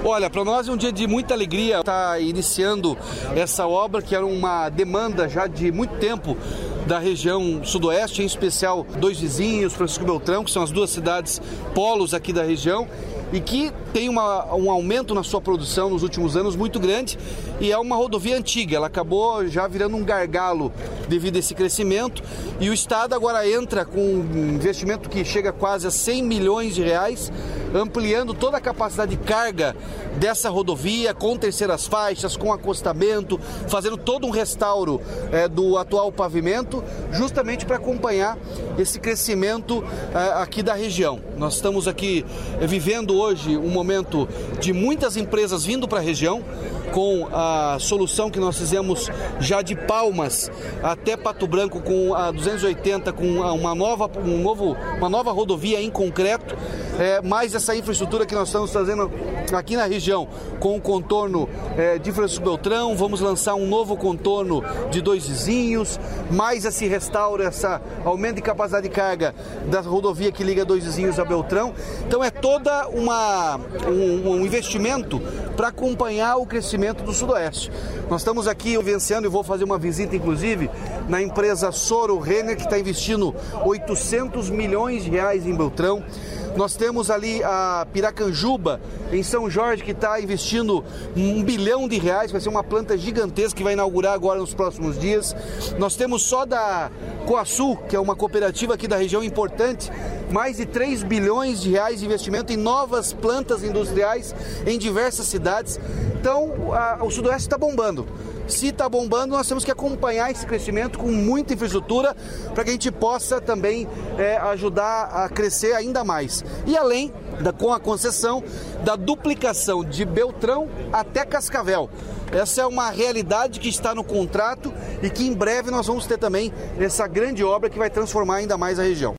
Olha, para nós é um dia de muita alegria estar iniciando essa obra, que era uma demanda já de muito tempo da região sudoeste, em especial Dois Vizinhos, Francisco Beltrão, que são as duas cidades polos aqui da região, e que tem um aumento na sua produção nos últimos anos muito grande, e é uma rodovia antiga, ela acabou já virando um gargalo devido a esse crescimento, e o Estado agora entra com um investimento que chega quase a 100 milhões de reais, ampliando toda a capacidade de carga dessa rodovia, com terceiras faixas, com acostamento, fazendo todo um restauro do atual pavimento, justamente para acompanhar esse crescimento aqui da região. Nós estamos aqui vivendo hoje um momento de muitas empresas vindo para a região, com a solução que nós fizemos já de Palmas até Pato Branco, com a 280, com uma nova rodovia em concreto, mais essa infraestrutura que nós estamos fazendo aqui na região, com o contorno de Francisco Beltrão. Vamos lançar um novo contorno de Dois Vizinhos, mais esse restauro, essa aumento de capacidade de carga da rodovia que liga Dois Vizinhos a Beltrão. Então é toda um investimento para acompanhar o crescimento do Sudoeste. Nós estamos aqui vivenciando, e vou fazer uma visita inclusive na empresa Soro Renner, que está investindo 800 milhões de reais em Beltrão. Nós temos ali a Piracanjuba, em São Jorge, que está investindo 1 bilhão de reais, vai ser uma planta gigantesca que vai inaugurar agora nos próximos dias. Nós temos só da Coasul, que é uma cooperativa aqui da região importante, mais de 3 bilhões de reais de investimento em novas plantas industriais em diversas cidades. Então, o Sudoeste está bombando. Se está bombando, nós temos que acompanhar esse crescimento com muita infraestrutura para que a gente possa também ajudar a crescer ainda mais. E além, com a concessão da duplicação de Beltrão até Cascavel. Essa é uma realidade que está no contrato e que em breve nós vamos ter também essa grande obra que vai transformar ainda mais a região.